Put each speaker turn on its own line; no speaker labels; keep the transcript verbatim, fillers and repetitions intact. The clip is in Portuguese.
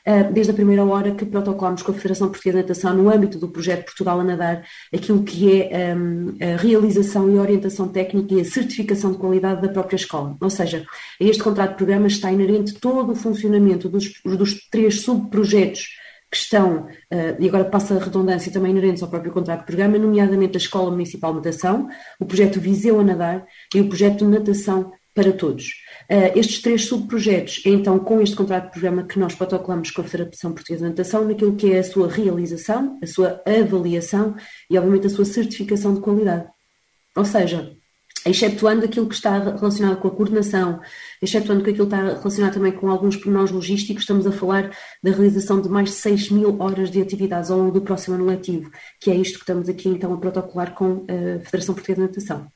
desde a primeira hora que protocolamos com a Federação Portuguesa de Natação, no âmbito do projeto Portugal a Nadar, aquilo que é a realização e a orientação técnica e a certificação de qualidade da própria escola. Ou seja, a este contrato de programa está inerente todo o funcionamento dos, dos três subprojetos que estão, e agora passa a redundância, também inerentes ao próprio contrato de programa, nomeadamente a Escola Municipal de Natação, o projeto Viseu a Nadar e o projeto de Natação para Todos. Estes três subprojetos, é então com este contrato de programa que nós protocolamos com a Federação Portuguesa de Natação naquilo que é a sua realização, a sua avaliação e, obviamente, a sua certificação de qualidade. Ou seja, exceptuando aquilo que está relacionado com a coordenação, exceptuando que aquilo está relacionado também com alguns pormenores logísticos, estamos a falar da realização de mais de seis mil horas de atividades ao longo do próximo ano letivo, que é isto que estamos aqui então a protocolar com a Federação Portuguesa de Natação.